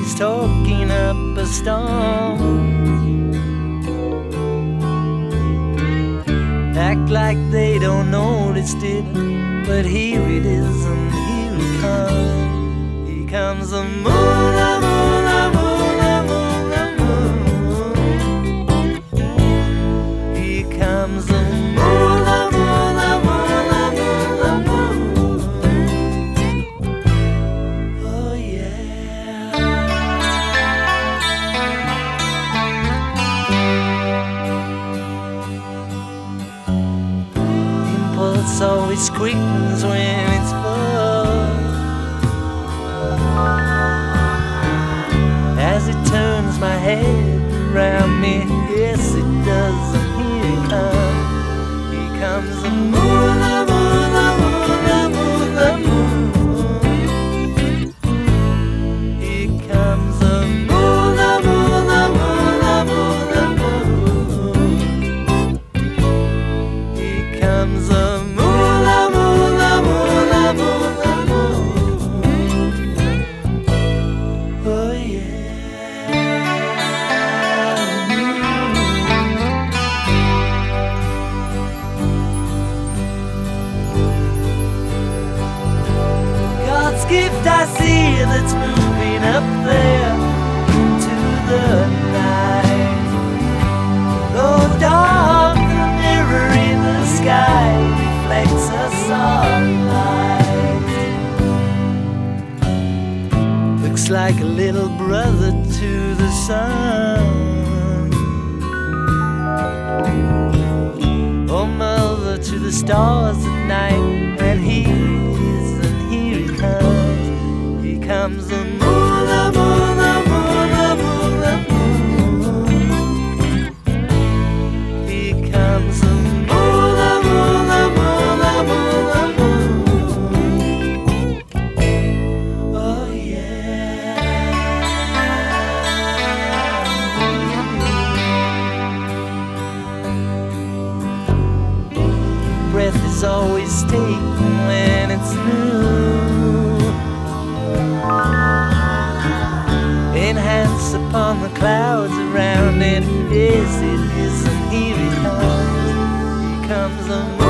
he's talking up a storm. Act like they don't notice it, but here it is, and here it comes. Here comes the moon, the moon, the moon, the moon, the moon. Here comes the moon, the moon, the moon, the moon, the moon. Oh yeah. Impulse always quickens when it's full. As it turns my head around me, yes it does, and here it comes. Here comes the moon, the moon, the moon, the moon, the moon. Here comes the moon, the moon, the moon, the moon, the moon. Here comes the moon, the moon, the moon, the moon, the moon. Oh yeah. God's gift I see that's moving up there into the night. Though dark, the mirror in the sky reflects a sunlight. Looks like a little brother to the sun, or mother to the stars at night. And here it is, and here it comes. Here comes the moon, the moon, the moon, the moon, the moon. Here comes the moon, the moon, the moon, the moon, the moon. Oh yeah. Breath is always taken when it's new. Enhance upon the clouds around it. Yes, it is, and here it comes. Here comes the moon.